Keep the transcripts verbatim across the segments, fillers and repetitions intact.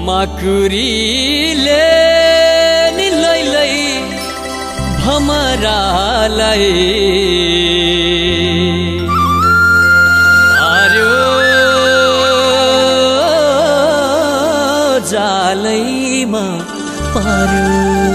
माकुरीले नि लैलै भमरालाई पार्यो जालैमा पार्यो।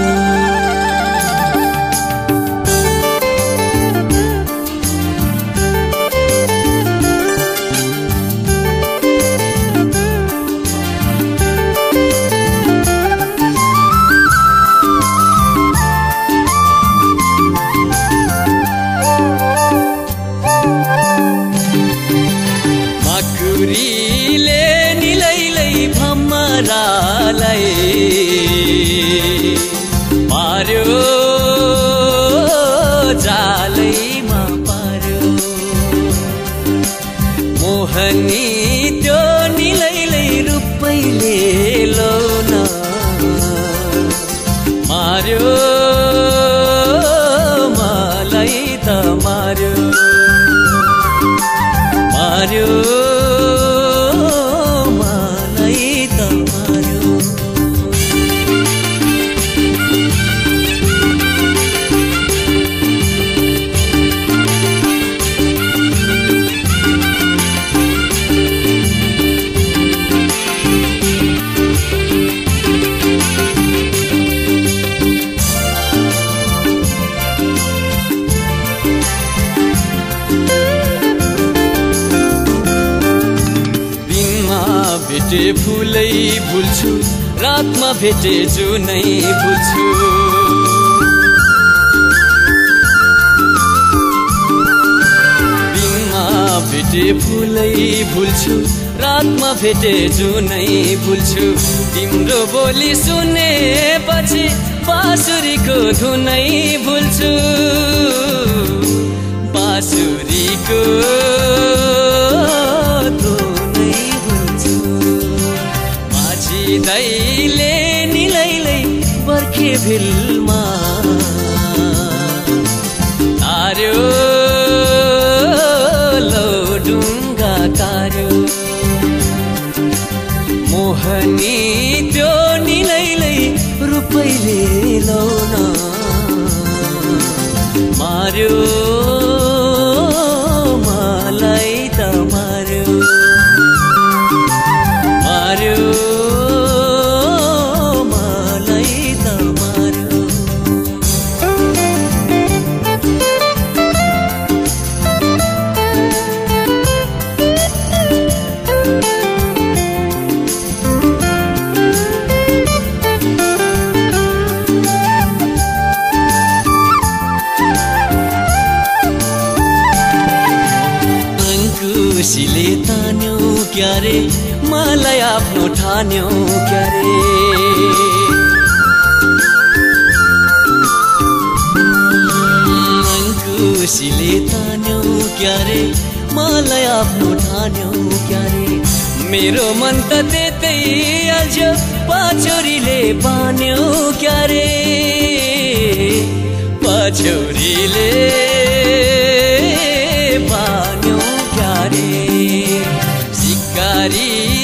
माकुरीले नि लैलै भमरालाई पार्यो जालैमा पार्यो। मोहनी त्यो नि लैलै रुपैले लौन मार्यो मलाई त मार्यो मार्यो मलाई त मार्यो। भेटे फुलै भुल्छु रातमा भेटे जुनै भुल्छु। दिनमा भेटे फुलै भुल्छु रातमा भेटे जुनै भुल्छु। तिम्रो बोली सुनेपछि बाँसुरीको धुनै भुल्छु बाँसुरीको दैले नि लैलै बर्खे भिलमा तार्यो लौ डुङ्गा तार्यो। मोहनी त्यो नि लैलै रुपैले लौन मार्यो मलाई त मार्यो मार्यो खुसीले तान्यो क्यारे मलाई आफ्नो ठान्यो क्यारे। खुसीले तान्यो क्यारे मलाई आफ्नो ठान्यो क्यारे। मेरो मन त त्यतै अल्झ्यो पछौरीले बान्यो क्यारे पछौरीले बान्यो क्यारे। सिकारी